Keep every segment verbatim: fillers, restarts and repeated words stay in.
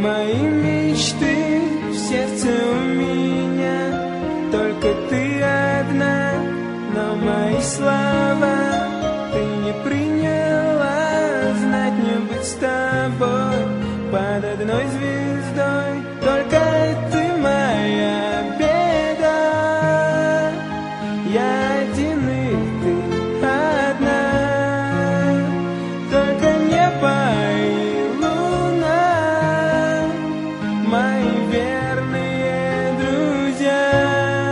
Мои мечты в сердце у меня, только ты одна, но мои слова ты не приняла. Знать не быть с тобой под одной звездой, только ты моя беда. Я один и ты одна, только небо и луна, мои верные друзья.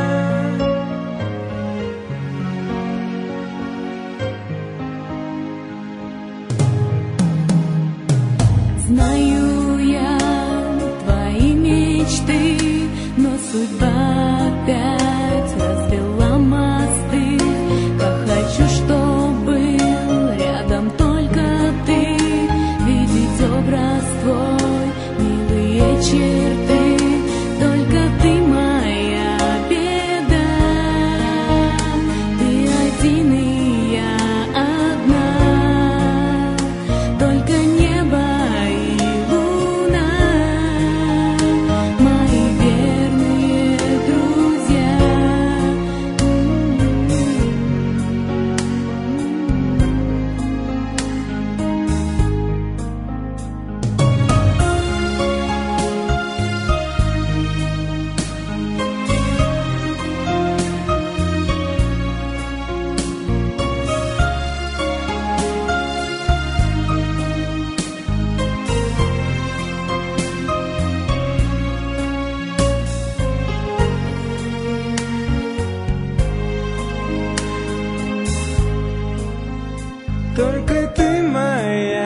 Знаю я твои мечты, но судьба опять развела мосты. Как хочу, чтоб был рядом только ты, видеть образ твой, милые черты. Только ты моя беда, ты один и я одна, только небо и луна, мои верные друзья. Только ты моя